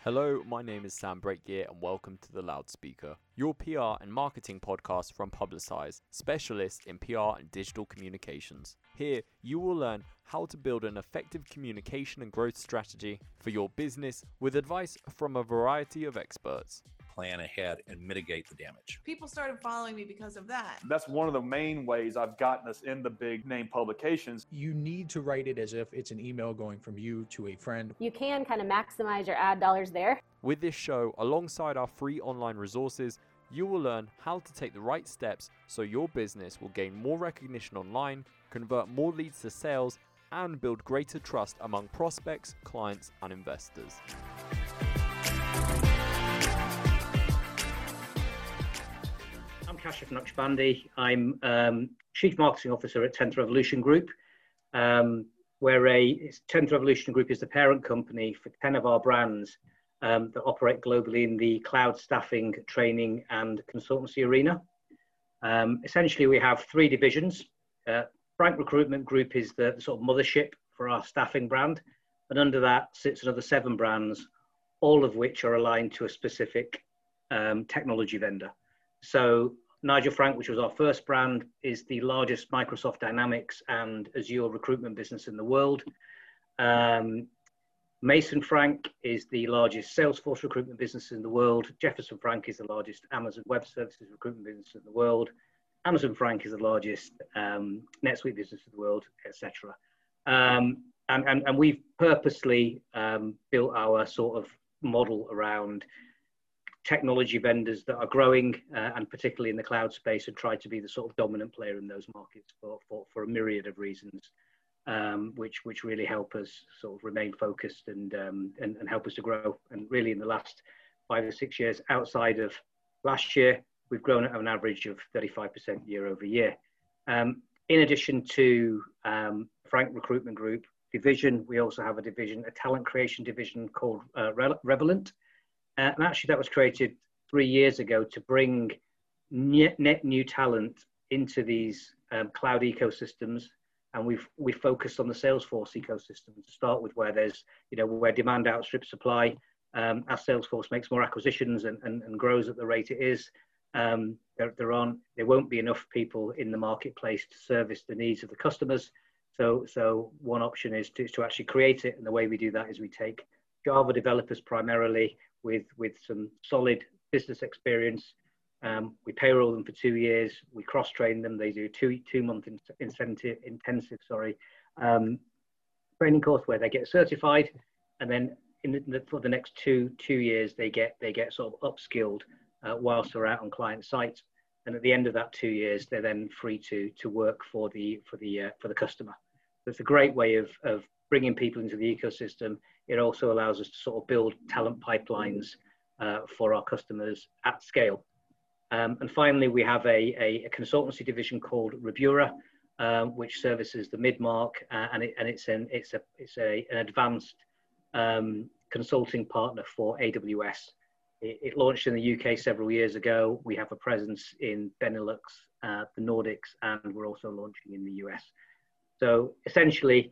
Hello, my name is Sam Breakgear and welcome to The Loudspeaker, your PR and marketing podcast from Publicize, specialists in PR and digital communications. Here, you will learn how to build an effective communication and growth strategy for your business with advice from a variety of experts. Plan ahead and mitigate the damage. People started following me because of that. That's one of the main ways I've gotten us in the big name publications. You need to write it as if it's an email going from you to a friend. You can kind of maximize your ad dollars there. With this show, alongside our free online resources, you will learn how to take the right steps so your business will gain more recognition online, convert more leads to sales, and build greater trust among prospects, clients, and investors. I'm Kashif Naqshbandi. I'm Chief Marketing Officer at 10th Revolution Group, where 10th Revolution Group is the parent company for 10 of our brands that operate globally in the cloud staffing, training, and consultancy arena. Essentially, we have three divisions. Frank Recruitment Group is the sort of mothership for our staffing brand, and under that sits another 7 brands, all of which are aligned to a specific technology vendor. So Nigel Frank, which was our first brand, is the largest Microsoft Dynamics and Azure recruitment business in the world. Mason Frank is the largest Salesforce recruitment business in the world. Jefferson Frank is the largest Amazon Web Services recruitment business in the world. Amazon Frank is the largest NetSuite business in the world, etc. And we've purposely built our sort of model around technology vendors that are growing and particularly in the cloud space, and try to be the sort of dominant player in those markets for a myriad of reasons, which really help us sort of remain focused and help us to grow. And really in the last 5 or 6 years, outside of last year, we've grown at an average of 35% year over year. In addition to Frank Recruitment Group division, we also have a talent creation division called Revelant. And actually that was created 3 years ago to bring net new talent into these cloud ecosystems. And we've focused on the Salesforce ecosystem to start with, where there's, where demand outstrips supply. As Salesforce makes more acquisitions and grows at the rate it is, there won't be enough people in the marketplace to service the needs of the customers. So one option is to actually create it. And the way we do that is we take Java developers primarily with some solid business experience. We payroll them for 2 years. We cross-train them. They do two-month intensive training course where they get certified, and then for the next two years they get sort of upskilled whilst they're out on client sites. And at the end of that 2 years, they're then free to work for the customer. So it's a great way of bringing people into the ecosystem. It also allows us to sort of build talent pipelines for our customers at scale. And finally, we have a consultancy division called Rebura, which services the mid-market, and it's an advanced consulting partner for AWS. It launched in the UK several years ago. We have a presence in Benelux, the Nordics, and we're also launching in the US. So essentially,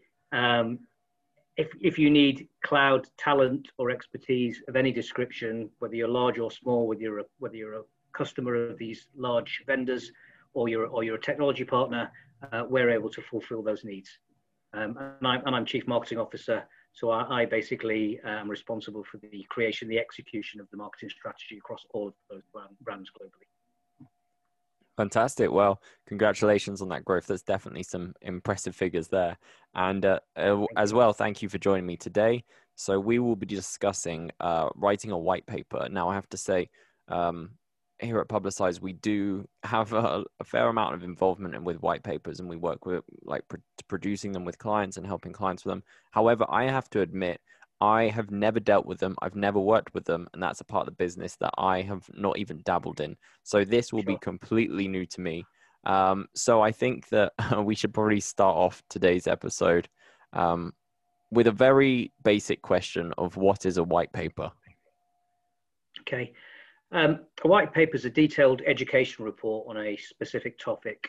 if you need cloud talent or expertise of any description, whether you're large or small, whether you're a customer of these large vendors or you're a technology partner, we're able to fulfill those needs. And I'm Chief Marketing Officer, so I basically am responsible for the creation, the execution of the marketing strategy across all of those brands globally. Fantastic. Well, congratulations on that growth. There's definitely some impressive figures there. And as well, thank you for joining me today. So we will be discussing writing a white paper. Now, I have to say, here at Publicize, we do have a fair amount of involvement with white papers, and we work with producing them with clients and helping clients with them. However, I have to admit, I have never dealt with them. I've never worked with them. And that's a part of the business that I have not even dabbled in. So this will be completely new to me. So I think that we should probably start off today's episode with a very basic question of what is a white paper? Okay. A white paper is a detailed education report on a specific topic.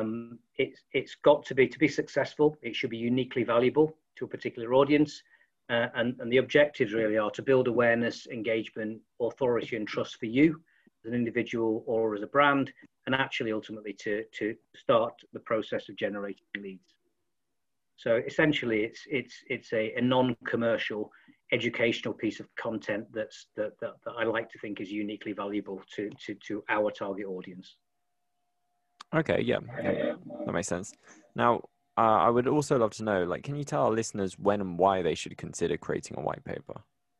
It's got to be successful. It should be uniquely valuable to a particular audience. And the objectives really are to build awareness, engagement, authority, and trust for you as an individual or as a brand, and actually ultimately to start the process of generating leads. So essentially, it's a non-commercial educational piece of content that I like to think is uniquely valuable to our target audience. Okay, yeah, that makes sense. Now, I would also love to know, like, can you tell our listeners when and why they should consider creating a white paper?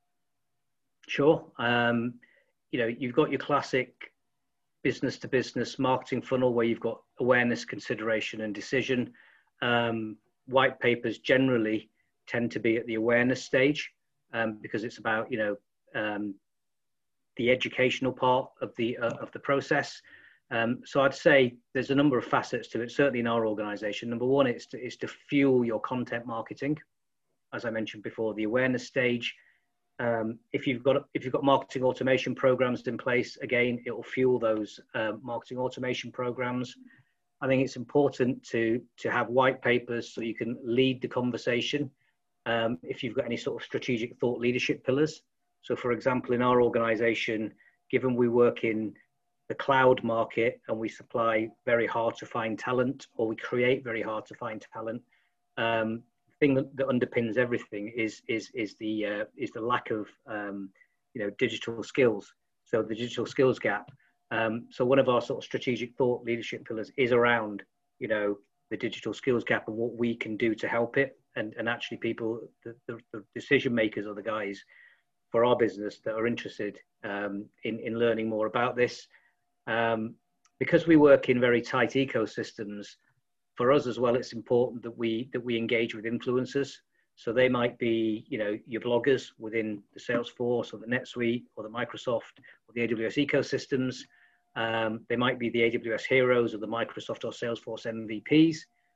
Sure. You know, you've got your classic business to business marketing funnel where you've got awareness, consideration, and decision. White papers generally tend to be at the awareness stage because it's about, you know, the educational part of the process. So I'd say there's a number of facets to it, certainly in our organization. Number one is to fuel your content marketing. As I mentioned before, the awareness stage. If you've got marketing automation programs in place, again, it will fuel those marketing automation programs. I think it's important to have white papers so you can lead the conversation. If you've got any sort of strategic thought leadership pillars. So for example, in our organization, given we work in the cloud market and we supply very hard to find talent, or we create very hard to find talent, the thing that underpins everything is the lack of you know, digital skills. So the digital skills gap. So one of our sort of strategic thought leadership pillars is around, you know, the digital skills gap and what we can do to help it. And actually people, the decision makers are the guys for our business that are interested in learning more about this. Because we work in very tight ecosystems, for us as well, it's important that we engage with influencers. So they might be, you know, your bloggers within the Salesforce or the NetSuite or the Microsoft or the AWS ecosystems. They might be the AWS heroes or the Microsoft or Salesforce MVPs.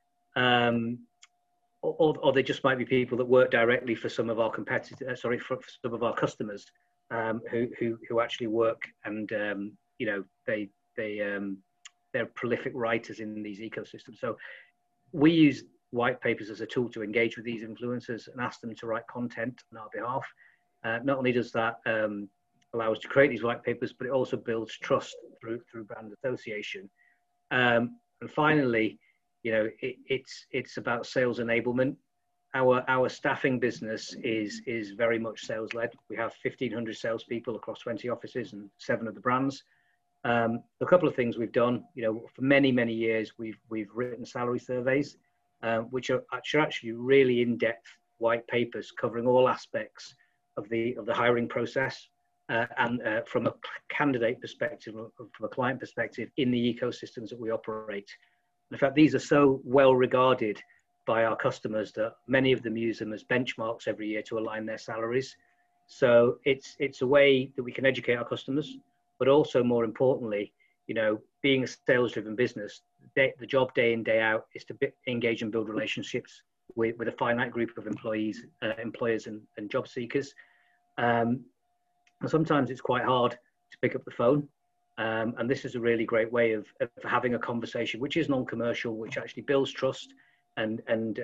Or they just might be people that work directly for some of our competitors, for some of our customers, who actually work and, you know, they're prolific writers in these ecosystems. So we use white papers as a tool to engage with these influencers and ask them to write content on our behalf. Not only does that allow us to create these white papers, but it also builds trust through brand association. And finally, you know, it's about sales enablement. Our staffing business is very much sales led. We have 1,500 salespeople across 20 offices and 7 of the brands. A couple of things we've done, you know, for many years, we've written salary surveys, which are actually really in-depth white papers covering all aspects of the hiring process, and from a candidate perspective, from a client perspective, in the ecosystems that we operate. In fact, these are so well regarded by our customers that many of them use them as benchmarks every year to align their salaries. So it's a way that we can educate our customers, but also more importantly, you know, being a sales-driven business, the job day in, day out is to engage and build relationships with a finite group of employees, employers and job seekers. And sometimes it's quite hard to pick up the phone. And this is a really great way of having a conversation, which is non-commercial, which actually builds trust and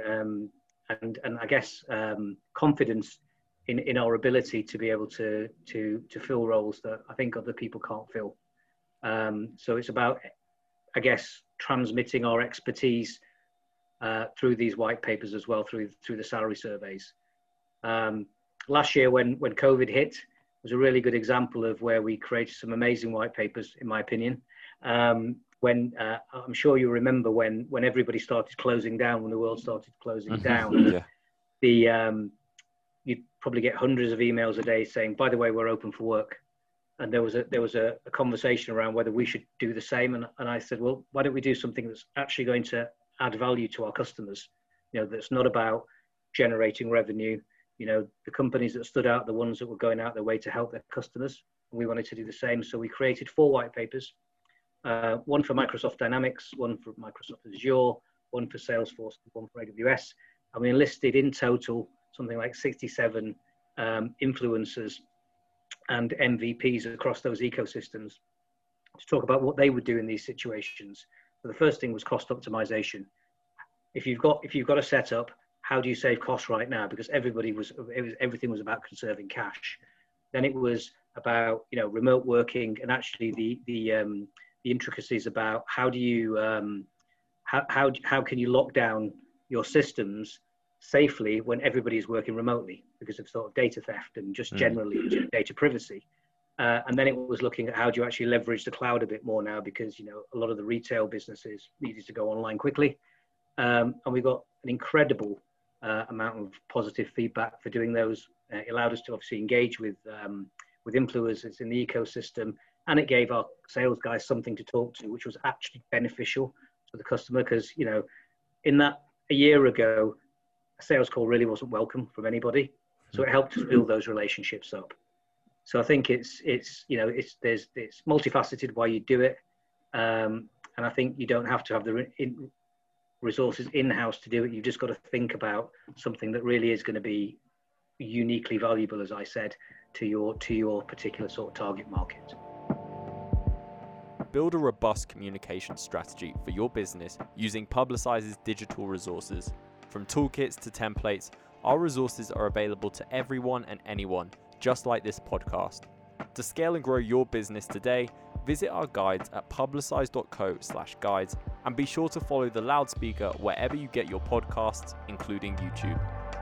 I guess confidence in our ability to be able to fill roles that I think other people can't fill. So it's about, I guess, transmitting our expertise through these white papers as well, through the salary surveys. Last year when COVID hit, was a really good example of where we created some amazing white papers, in my opinion. When I'm sure you remember when everybody started closing down, when the world started closing down, yeah. You'd probably get hundreds of emails a day saying, by the way, we're open for work. And there was a conversation around whether we should do the same. And I said, well, why don't we do something that's actually going to add value to our customers? You know, that's not about generating revenue. You know, the companies that stood out, the ones that were going out their way to help their customers. And we wanted to do the same. So we created 4 white papers, one for Microsoft Dynamics, one for Microsoft Azure, one for Salesforce, one for AWS. And we enlisted in total something like 67 influencers and MVPs across those ecosystems to talk about what they would do in these situations. So the first thing was cost optimization. If you've got a setup, how do you save costs right now? Because everything was about conserving cash. Then it was about, you know, remote working, and actually the intricacies about how do you how can you lock down your systems safely when everybody is working remotely because of sort of data theft and just generally data privacy. And then it was looking at how do you actually leverage the cloud a bit more now, because, you know, a lot of the retail businesses needed to go online quickly. And we got an incredible amount of positive feedback for doing those. It allowed us to obviously engage with influencers in the ecosystem, and it gave our sales guys something to talk to, which was actually beneficial to the customer. Because, you know, in that a year ago, a sales call really wasn't welcome from anybody. So it helped us build those relationships up. So I think it's you know, it's multifaceted why you do it, and I think you don't have to have the resources in-house to do it. You've just got to think about something that really is going to be uniquely valuable, as I said, to your particular sort of target market. Build a robust communication strategy for your business using Publicize's digital resources. From toolkits to templates, our resources are available to everyone and anyone, just like this podcast. To scale and grow your business today, visit our guides at publicize.co/guides, and be sure to follow the loudspeaker wherever you get your podcasts, including YouTube.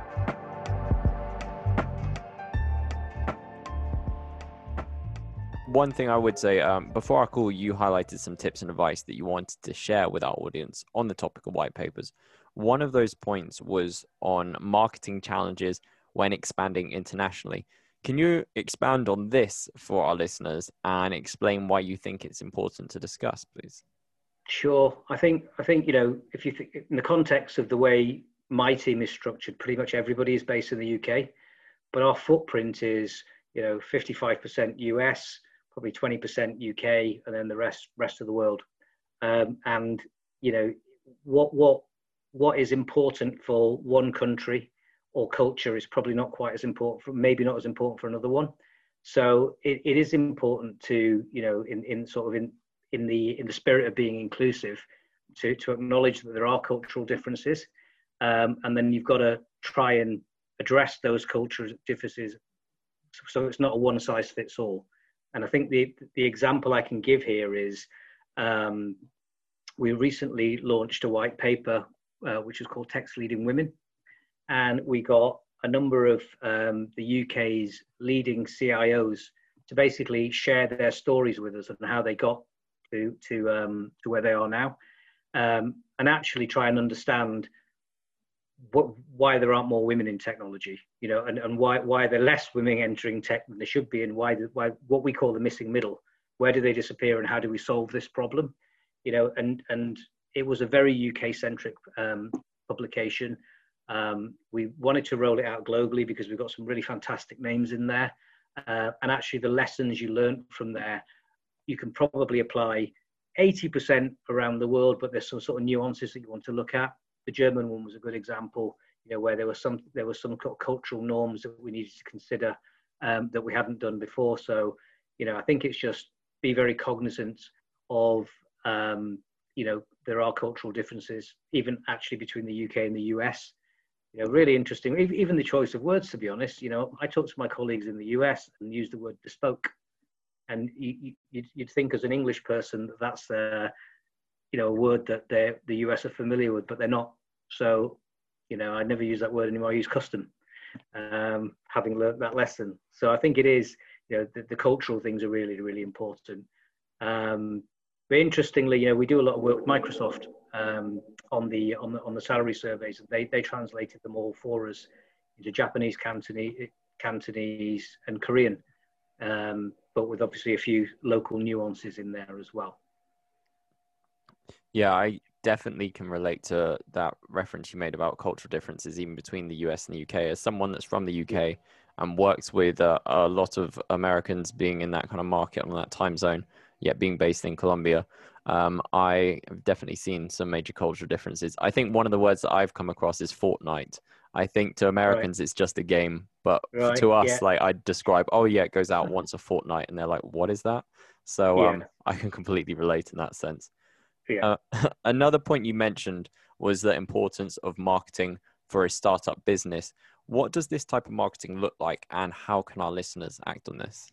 One thing I would say, before our call, you highlighted some tips and advice that you wanted to share with our audience on the topic of white papers. One of those points was on marketing challenges when expanding internationally. Can you expand on this for our listeners and explain why you think it's important to discuss, please? Sure. I think you know, if you think in the context of the way my team is structured, pretty much everybody is based in the UK, but our footprint is, you know, 55% US, probably 20% UK, and then the rest of the world. And you know, what is important for one country or culture is probably not quite as important, maybe not as important for another one. So it is important to, you know, in the spirit of being inclusive, to acknowledge that there are cultural differences, and then you've got to try and address those cultural differences so it's not a one size fits all. And I think the example I can give here is we recently launched a white paper which is called Text Leading Women. And we got a number of the UK's leading CIOs to basically share their stories with us and how they got to where they are now, and actually try and understand why there aren't more women in technology, you know, and why there are less women entering tech than there should be, and why what we call the missing middle, where do they disappear, and how do we solve this problem, you know? And it was a very UK centric publication. We wanted to roll it out globally because we've got some really fantastic names in there. And actually the lessons you learn from there, you can probably apply 80% around the world, but there's some sort of nuances that you want to look at. The German one was a good example, you know, where there was some cultural norms that we needed to consider that we hadn't done before. So, you know, I think it's just be very cognizant of, you know, there are cultural differences, even actually between the UK and the US. You know, really interesting. Even the choice of words, to be honest. You know, I talk to my colleagues in the US and use the word bespoke, and you'd think as an English person that that's you know, a word that the US are familiar with, but they're not. So, you know, I never use that word anymore. I use custom, having learned that lesson. So I think it is, you know, the cultural things are really, really important. But interestingly, you know, we do a lot of work with Microsoft on the salary surveys. They translated them all for us into Japanese, Cantonese, and Korean, but with obviously a few local nuances in there as well. Yeah, I definitely can relate to that reference you made about cultural differences even between the US and the UK. As someone that's from the UK and works with a lot of Americans being in that kind of market on that time zone, yet being based in Colombia, I have definitely seen some major cultural differences. I think one of the words that I've come across is Fortnite. I think to Americans, it's just a game, but to us, like I'd describe, oh yeah, it goes out once a fortnight, and they're like, what is that? So I can completely relate in that sense. Another point you mentioned was the importance of marketing for a startup business. What does this type of marketing look like, and how can our listeners act on this?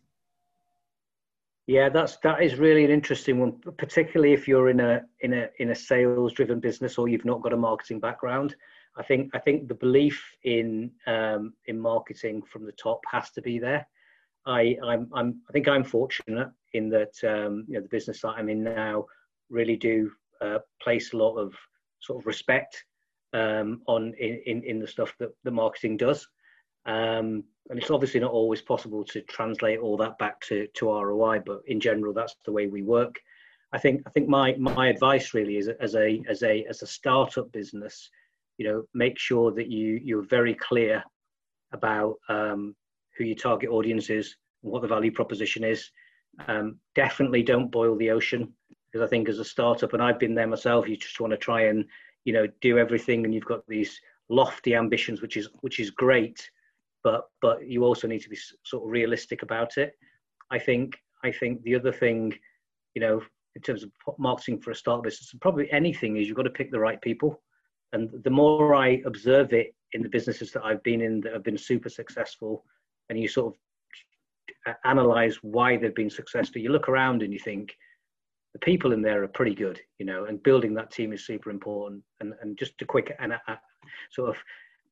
Yeah, that is really an interesting one, particularly if you're in a sales driven business or you've not got a marketing background. I think the belief in marketing from the top has to be there. I think I'm fortunate in that the business that I'm in now really do place a lot of sort of respect in the stuff that the marketing does. And it's obviously not always possible to translate all that back to ROI, but in general, that's the way we work. I think my advice really is as a startup business, make sure that you're very clear about who your target audience is and what the value proposition is. Definitely don't boil the ocean, because I think as a startup, and I've been there myself, you just want to try and do everything, and you've got these lofty ambitions, which is great. But you also need to be sort of realistic about it. I think the other thing, in terms of marketing for a startup business, and probably anything, is you've got to pick the right people. And the more I observe it in the businesses that I've been in that have been super successful, and you sort of analyze why they've been successful, you look around and you think the people in there are pretty good, and building that team is super important. And just a quick sort of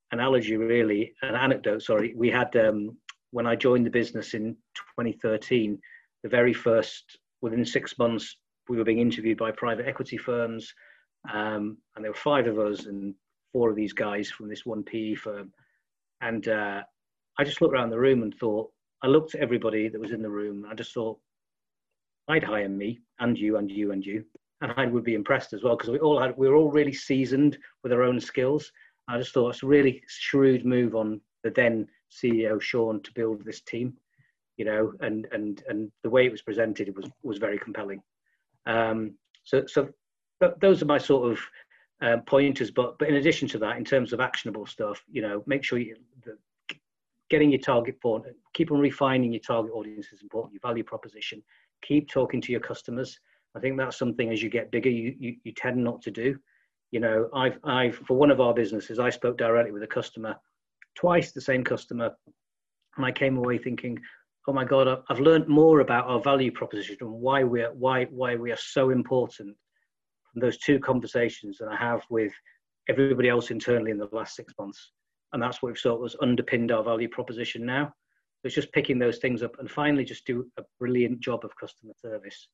anecdote, sorry. We had, when I joined the business in 2013, the very first, within 6 months, we were being interviewed by private equity firms. And there were 5 of us and 4 of these guys from this one PE firm. And I just looked around the room and thought, I looked at everybody that was in the room. And I just thought, I'd hire me and you and you and you. And I would be impressed as well, because we were all really seasoned with our own skills. I just thought it's a really shrewd move on the then CEO Sean to build this team, and the way it was presented was very compelling. So those are my sort of pointers. But in addition to that, in terms of actionable stuff, make sure getting your target point, keep on refining your target audience is important. Your value proposition, keep talking to your customers. I think that's something as you get bigger, you tend not to do. I've for one of our businesses, I spoke directly with a customer, twice the same customer, and I came away thinking, oh my God, I've learned more about our value proposition and why we are so important from those 2 conversations than I have with everybody else internally in the last 6 months. And that's what we've sort of underpinned our value proposition now. So it's just picking those things up and finally just do a brilliant job of customer service,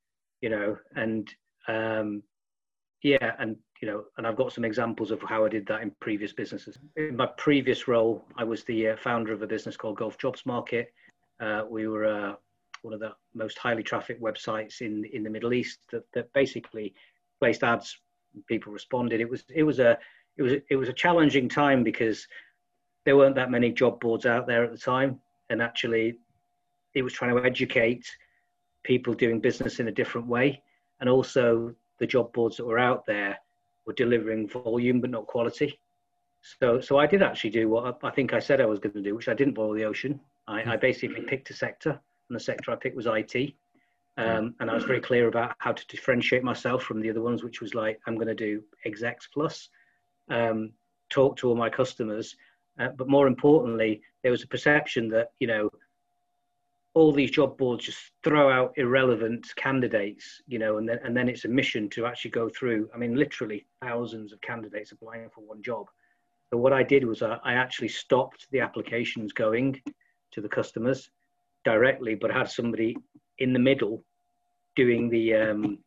and I've got some examples of how I did that in previous businesses. In my previous role, I was the founder of a business called Golf Jobs Market. We were one of the most highly trafficked websites in the Middle East that basically placed ads. People responded. It was a challenging time because there weren't that many job boards out there at the time, and actually, it was trying to educate people doing business in a different way, and also the job boards that were out there were delivering volume but not quality. So I did actually do what I think I said I was going to do, which I didn't boil the ocean. I basically picked a sector, and the sector I picked was IT. And I was very clear about how to differentiate myself from the other ones, which was like, I'm going to do execs plus, talk to all my customers. But more importantly, there was a perception that, all these job boards just throw out irrelevant candidates, and then it's a mission to actually go through, literally thousands of candidates applying for one job. So what I did was I actually stopped the applications going to the customers directly, but had somebody in the middle doing the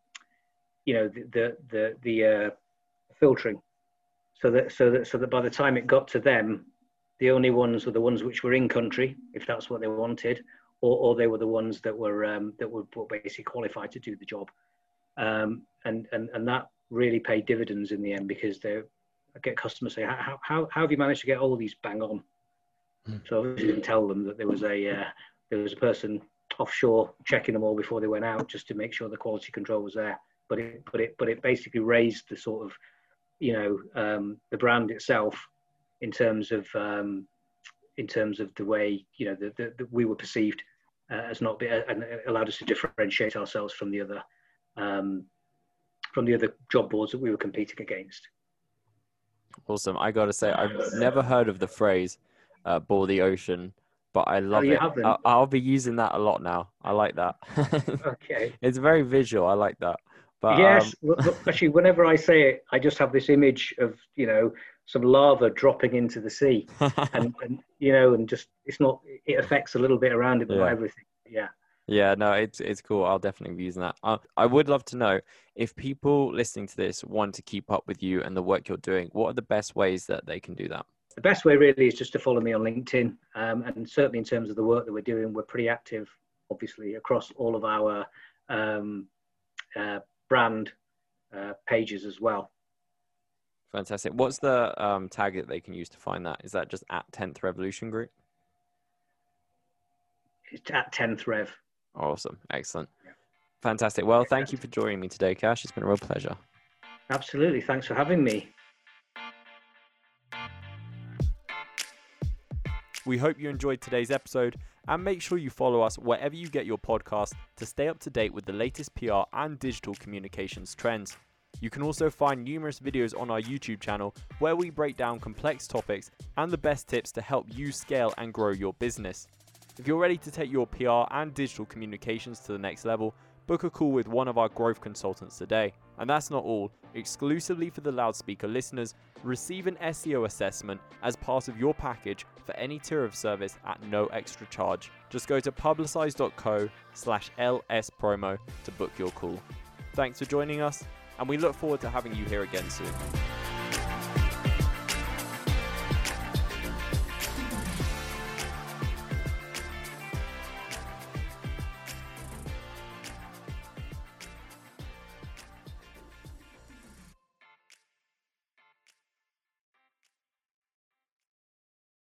filtering, so that by the time it got to them, the only ones were the ones which were in country, if that's what they wanted, or they were the ones that were basically qualified to do the job, and that really paid dividends in the end, because I get customers say, how have you managed to get all these bang on? So I obviously didn't tell them that there was a person offshore checking them all before they went out, just to make sure the quality control was there. But it basically raised the sort of the brand itself in terms of the way that we were perceived as not being, and it allowed us to differentiate ourselves from the other job boards that we were competing against. Awesome. I got to say, I've never heard of the phrase bore the ocean, but I love you it. haven't? I'll be using that a lot now. I like that. Okay. It's very visual. I like that. But Yes, actually, whenever I say it, I just have this image of, some lava dropping into the sea, and just it affects a little bit around it, but not everything. Yeah. Yeah, no, it's cool. I'll definitely be using that. I would love to know if people listening to this want to keep up with you and the work you're doing, what are the best ways that they can do that? The best way really is just to follow me on LinkedIn. And certainly in terms of the work that we're doing, we're pretty active, obviously, across all of our brand pages as well. Fantastic. What's the tag that they can use to find that? Is that just at 10th Revolution Group? It's at 10th Rev. Awesome. Excellent. Fantastic. Well, thank you for joining me today, Kash. It's been a real pleasure. Absolutely. Thanks for having me. We hope you enjoyed today's episode, and make sure you follow us wherever you get your podcast to stay up to date with the latest PR and digital communications trends. You can also find numerous videos on our YouTube channel where we break down complex topics and the best tips to help you scale and grow your business. If you're ready to take your PR and digital communications to the next level, book a call with one of our growth consultants today. And that's not all. Exclusively for the Loudspeaker listeners, receive an SEO assessment as part of your package for any tier of service at no extra charge. Just go to publicize.co/LS promo to book your call. Thanks for joining us, and we look forward to having you here again soon.